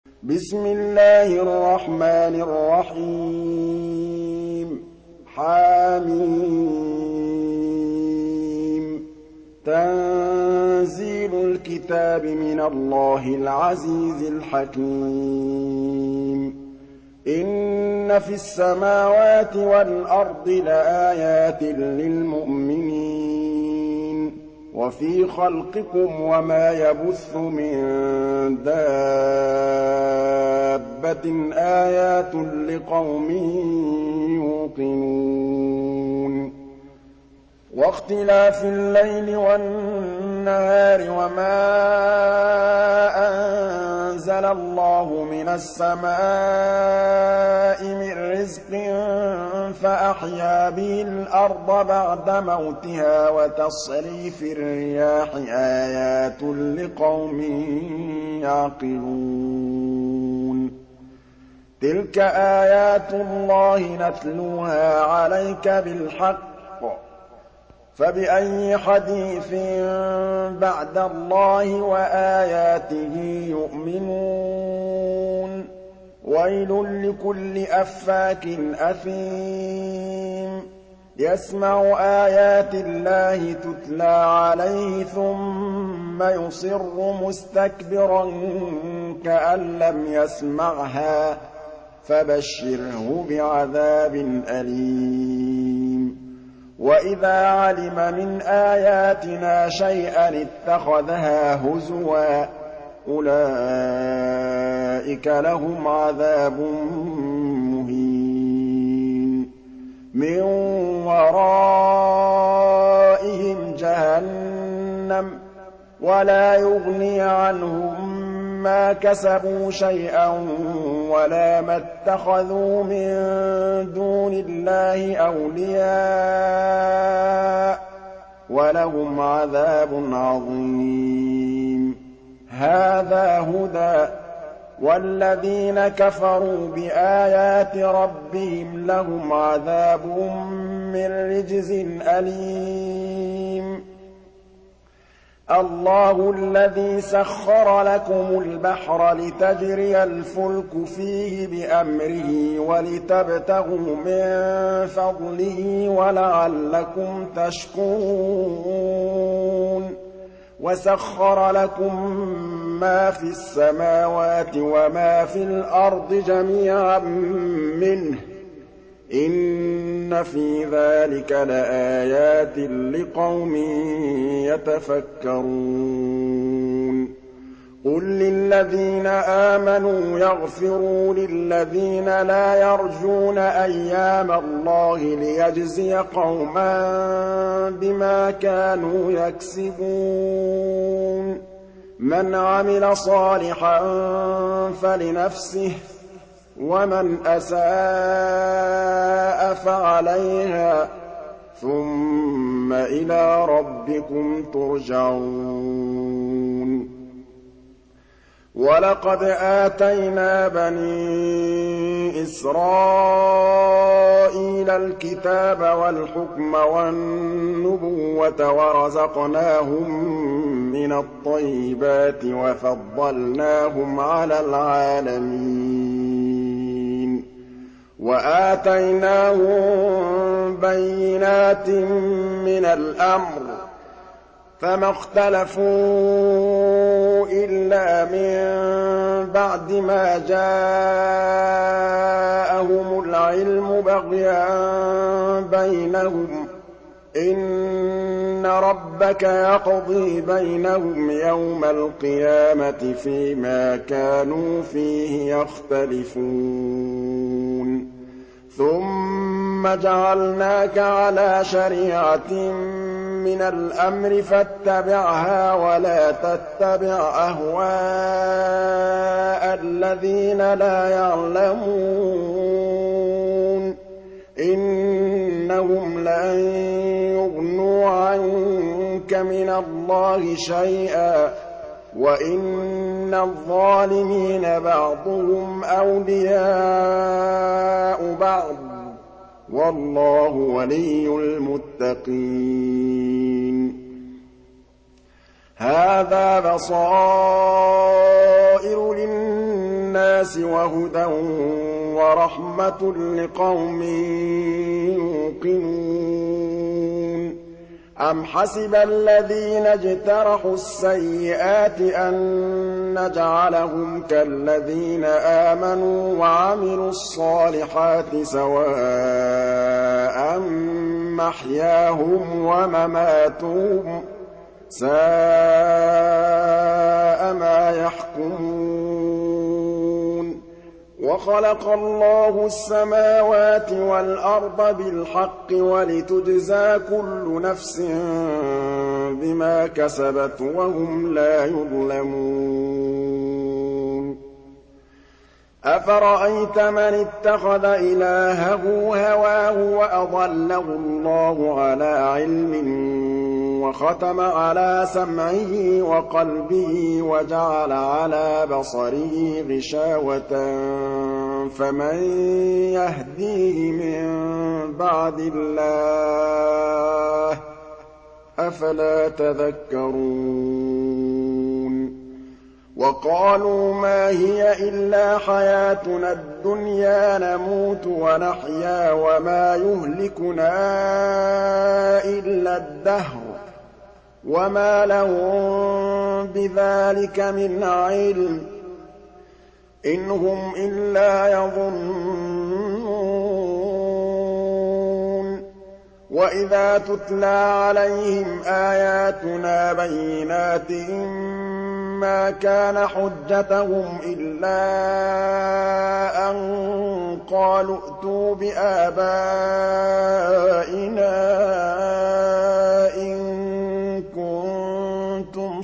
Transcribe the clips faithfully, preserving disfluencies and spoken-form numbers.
بسم الله الرحمن الرحيم حم تنزيل الكتاب من الله العزيز الحكيم إن في السماوات والأرض لآيات للمؤمنين وفي خلقكم وما يبث من دابة آيات لقوم يوقنون واختلاف الليل والنهار وما أنزل الله من السماء من رزق فأحيا به الأرض بعد موتها وتصريف الرياح آيات لقوم يعقلون تلك آيات الله نتلوها عليك بالحق فبأي حديث بعد الله وآياته يؤمنون ويل لكل أفاك أثيم يسمع آيات الله تتلى عليه ثم يصر مستكبرا كأن لم يسمعها فبشره بعذاب أليم وإذا علم من آياتنا شيئا اتخذها هزوا أولئك لهم عذاب مهين من ورائهم جهنم ولا يغني عنهم ما كسبوا شيئا ولا ما اتخذوا من دون الله أولياء ولهم عذاب عظيم هذا هدى والذين كفروا بآيات ربهم لهم عذاب من رجز أليم الله الذي سخر لكم البحر لتجري الفلك فيه بأمره ولتبتغوا من فضله ولعلكم تشكرون وسخر لكم ما في السماوات وما في الأرض جميعا منه إن في ذلك لآيات لقوم يتفكرون قل للذين آمنوا يغفروا للذين لا يرجون أيام الله ليجزي قوما بما كانوا يكسبون من عمل صالحا فلنفسه ومن أساء فعليها ثم إلى ربكم ترجعون ولقد آتينا بني إسرائيل الكتاب والحكم والنبوة ورزقناهم من الطيبات وفضلناهم على العالمين وآتيناهم بينات من الأمر فما اختلفوا إلا من بعد ما جاءهم العلم بغيا بينهم إن ربك يقضي بينهم يوم القيامة فيما كانوا فيه يختلفون ثم جعلناك على شريعة من الأمر فاتبعها ولا تتبع أهواء الذين لا يعلمون إنهم لن يغنوا عنك من الله شيئا وإن الظالمين بعضهم أولياء بعض والله ولي المتقين هذا بصائر للناس لِّلنَّاسِ وَهُدًى وَرَحْمَةٌ لِّقَوْمٍ يُوقِنُونَ أَمْ حَسِبَ الَّذِينَ اجْتَرَحُوا السَّيِّئَاتِ أَن نَّجْعَلَهُمْ كَالَّذِينَ آمَنُوا وَعَمِلُوا الصَّالِحَاتِ سَوَاءً مَّحْيَاهُمْ وَمَمَاتُهُمْ ۚ سَاءَ مَا يَحْكُمُونَ وَخَلَقَ اللَّهُ السَّمَاوَاتِ وَالْأَرْضَ بِالْحَقِّ وَلِتُجْزَىٰ كُلُّ نَفْسٍ بِمَا كَسَبَتْ وَهُمْ لَا يُظْلَمُونَ أَفَرَأَيْتَ مَنِ اتَّخَذَ إِلَٰهَهُ هَوَاهُ وَأَضَلَّهُ اللَّهُ عَلَىٰ عِلْمٍ وَخَتَمَ عَلَىٰ سَمْعِهِ وَقَلْبِهِ وَجَعَلَ عَلَىٰ بَصَرِهِ غِشَاوَةً فَمَن يَهْدِيهِ مِن بَعْدِ اللَّهِ ۚ أَفَلَا تَذَكَّرُونَ وَقَالُوا مَا هِيَ إِلَّا حَيَاتُنَا الدُّنْيَا نَمُوتُ وَنَحْيَا وَمَا يُهْلِكُنَا إِلَّا الدَّهْرُ ۚ وَمَا لَهُم بِذَٰلِكَ مِنْ عِلْمٍ ۖ إِنْ هُمْ إِلَّا يَظُنُّونَ وَإِذَا تُتْلَىٰ عَلَيْهِمْ آيَاتُنَا بَيِّنَاتٍ مَّا كَانَ حُجَّتَهُمْ إِلَّا أَن قَالُوا ائْتُوا بِآبَائِنَا إِن كُنتُمْ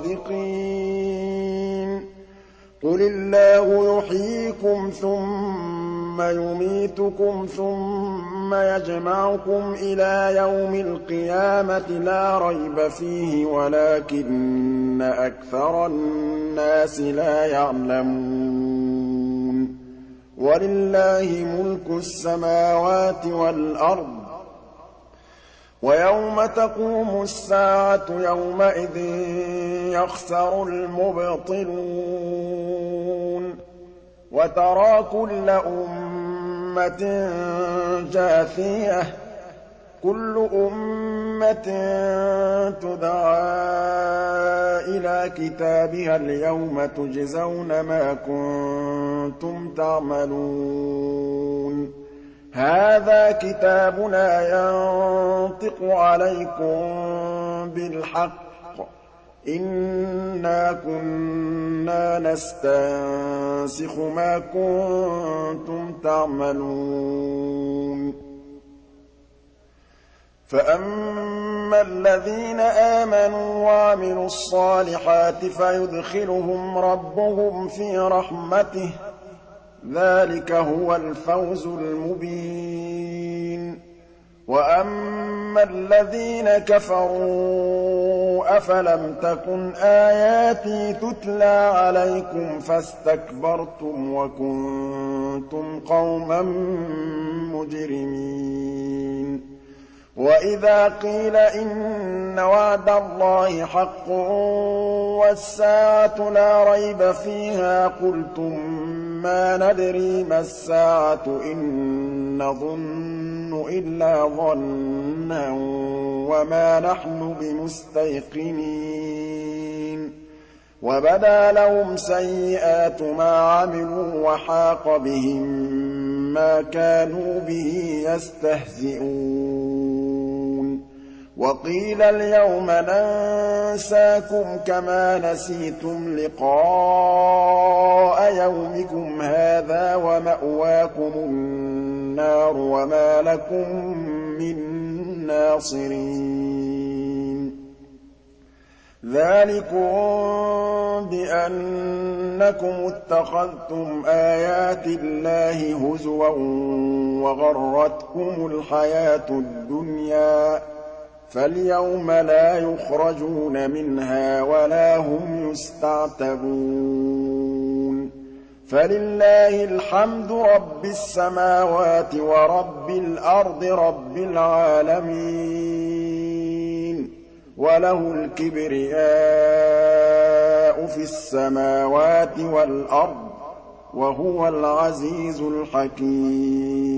صَادِقِينَ قُلِ اللَّهُ يُحْيِيكُمْ ثُمَّ يُمِيتُكُمْ ثُمَّ يَجْمَعُكُمْ إِلَىٰ يَوْمِ الْقِيَامَةِ لَا رَيْبَ فِيهِ وَلَٰكِنَّ أَكْثَرَ النَّاسِ لَا يَعْلَمُونَ وَلِلَّهِ مُلْكُ السَّمَاوَاتِ وَالْأَرْضِ ۚ وَيَوْمَ تَقُومُ السَّاعَةُ يَوْمَئِذٍ يَخْسَرُ الْمُبْطِلُونَ وَتَرَىٰ كُلَّ أُمَّةٍ جَاثِيَةً ۚ كُلُّ أُمَّةٍ تُدْعَىٰ إِلَىٰ كِتَابِهَا الْيَوْمَ تُجْزَوْنَ مَا كُنتُمْ تَعْمَلُونَ هَٰذَا كِتَابُنَا يَنطِقُ عَلَيْكُم بِالْحَقِّ ۚ إِنَّا كُنَّا نَسْتَنسِخُ مَا كُنتُمْ تَعْمَلُونَ فَأَمَّا الَّذِينَ آمَنُوا وَعَمِلُوا الصَّالِحَاتِ فَيُدْخِلُهُمْ رَبُّهُمْ فِي رَحْمَتِهِ ۚ ذَٰلِكَ هُوَ الْفَوْزُ الْمُبِينُ وَأَمَّا الَّذِينَ كَفَرُوا أَفَلَمْ تَكُنْ آيَاتِي تُتْلَىٰ عَلَيْكُمْ فَاسْتَكْبَرْتُمْ وَكُنتُمْ قَوْمًا مُّجْرِمِينَ وَإِذَا قِيلَ إِنَّ وَعْدَ اللَّهِ حَقٌّ وَالسَّاعَةُ لَا رَيْبَ فِيهَا قُلْتُم مَّا نَدْرِي مَا السَّاعَةُ إِن نَّظُنُّ إِلَّا ظَنًّا وَمَا نَحْنُ بِمُسْتَيْقِنِينَ وَبَدَا لَهُمْ سَيِّئَاتُ مَا عَمِلُوا وَحَاقَ بِهِم مَّا كَانُوا بِهِ يَسْتَهْزِئُونَ وَقِيلَ الْيَوْمَ نَنسَاكُمْ كَمَا نَسِيتُمْ لِقَاءَ يَوْمِكُمْ هَٰذَا وَمَأْوَاكُمُ النَّارُ وَمَا لَكُم مِّن نَّاصِرِينَ ذَٰلِكُم بِأَنَّكُمُ اتَّخَذْتُمْ آيَاتِ اللَّهِ هُزُوًا وَغَرَّتْكُمُ الْحَيَاةُ الدُّنْيَا ۚ فَالْيَوْمَ لَا يُخْرَجُونَ مِنْهَا وَلَا هُمْ يُسْتَعْتَبُونَ فَلِلَّهِ الْحَمْدُ رَبِّ السَّمَاوَاتِ وَرَبِّ الْأَرْضِ رَبِّ الْعَالَمِينَ وَلَهُ الْكِبْرِيَاءُ فِي السَّمَاوَاتِ وَالْأَرْضِ ۖ وَهُوَ الْعَزِيزُ الْحَكِيمُ